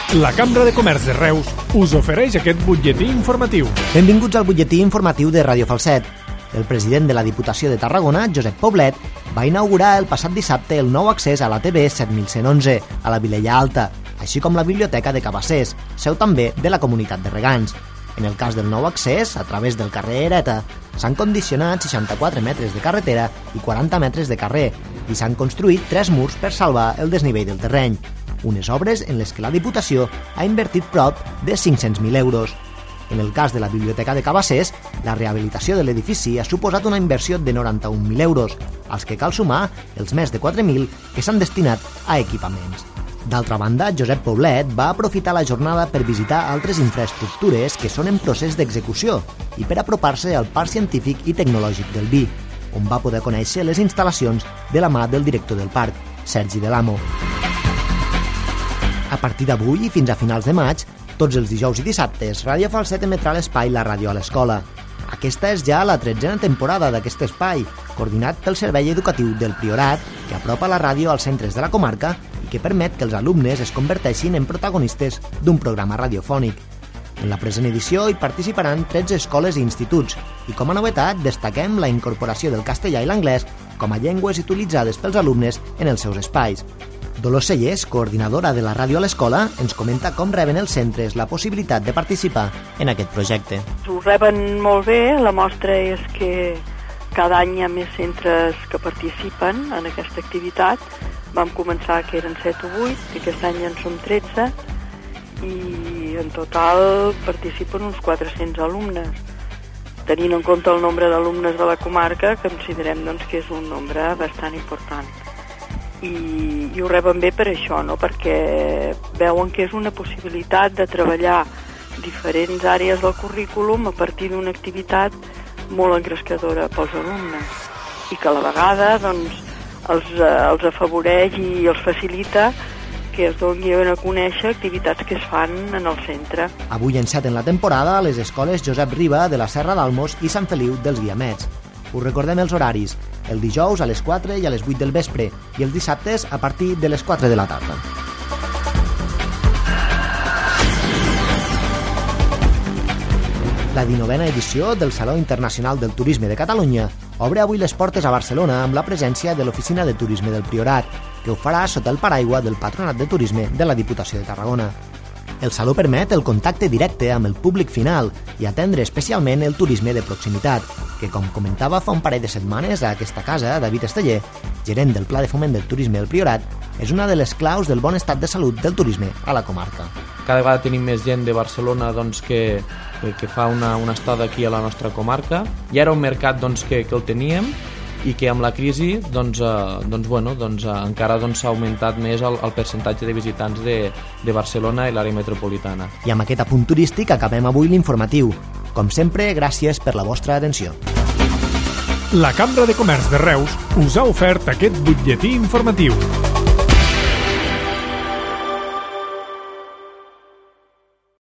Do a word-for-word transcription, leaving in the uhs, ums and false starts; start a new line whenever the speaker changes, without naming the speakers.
La Cambra de Comerç de Reus us ofereix aquest butlletí informatiu.
Benvinguts al butlletí informatiu de Ràdio Falset. El president de la Diputació de Tarragona, Josep Poblet, va inaugurar el passat dissabte el nou accés a la T V set mil cent onze, a la Vilella Alta, així com la Biblioteca de Cabassers, seu també de la Comunitat de Regants. En el cas del nou accés, a través del carrer Hereta, s'han condicionat seixanta-quatre metres de carretera i quaranta metres de carrer i s'han construït tres murs per salvar el desnivell del terreny. Unes obres en les que la Diputació ha invertit prop de cinc-cents mil euros. En el cas de la Biblioteca de Cabassers, la rehabilitació de l'edifici ha suposat una inversió de noranta-un mil euros, als que cal sumar els més de quatre mil que s'han destinat a equipaments. D'altra banda, Josep Poblet va aprofitar la jornada per visitar altres infraestructures que són en procés d'execució i per apropar-se al Parc Científic i Tecnològic del Vi, on va poder conèixer les instal·lacions de la mà del director del parc, Sergi Delamo. A partir d'avui i fins a finals de maig, tots els dijous i dissabtes, Ràdio Falset emetrà l'espai La Ràdio a l'Escola. Aquesta és ja la tretzena temporada d'aquest espai, coordinat pel Servei Educatiu del Priorat, que apropa la ràdio als centres de la comarca i que permet que els alumnes es converteixin en protagonistes d'un programa radiofònic. En la present edició hi participaran tretze escoles i instituts, i com a novetat destaquem la incorporació del castellà i l'anglès com a llengües utilitzades pels alumnes en els seus espais. Dolors Cellers, coordinadora de la ràdio a l'escola, ens comenta com reben els centres la possibilitat de participar en aquest projecte.
Ho reben molt bé, la mostra és que cada any hi ha més centres que participen en aquesta activitat. Vam començar que eren set o vuit, i aquest any en som tretze, i en total participen uns quatre-cents alumnes. Tenint en compte el nombre d'alumnes de la comarca, considerem doncs, que és un nombre bastant important. I, i ho reben bé per això, no? Perquè veuen que és una possibilitat de treballar diferents àrees del currículum a partir d'una activitat molt engrescadora pels alumnes i que a la vegada doncs, els, els afavoreix i els facilita que es donin a conèixer activitats que es fan en el centre.
Avui enceten la temporada a les escoles Josep Riba de la Serra d'Almos i Sant Feliu dels Guiamets. Us recordem els horaris, el dijous a les quatre i a les vuit del vespre i els dissabtes a partir de les quatre de la tarda. La dinovena edició del Saló Internacional del Turisme de Catalunya obre avui les portes a Barcelona amb la presència de l'Oficina de Turisme del Priorat, que ho farà sota el paraigua del Patronat de Turisme de la Diputació de Tarragona. El saló permet el contacte directe amb el públic final i atendre especialment el turisme de proximitat, que, com comentava fa un parell de setmanes a aquesta casa, David Esteller, gerent del Pla de Foment del Turisme del Priorat, és una de les claus del bon estat de salut del turisme a la comarca.
Cada vegada tenim més gent de Barcelona doncs, que, que fa una, una estada aquí a la nostra comarca. Ja era un mercat doncs, que, que el teníem, i que amb la crisi doncs, eh, doncs, bueno, doncs, eh, encara s'ha doncs, augmentat més el, el percentatge de visitants de, de Barcelona i l'àrea metropolitana.
I amb aquest apunt turístic acabem avui l'informatiu. Com sempre, gràcies per la vostra atenció.
La Cambra de Comerç de Reus us ha ofert aquest butlletí informatiu.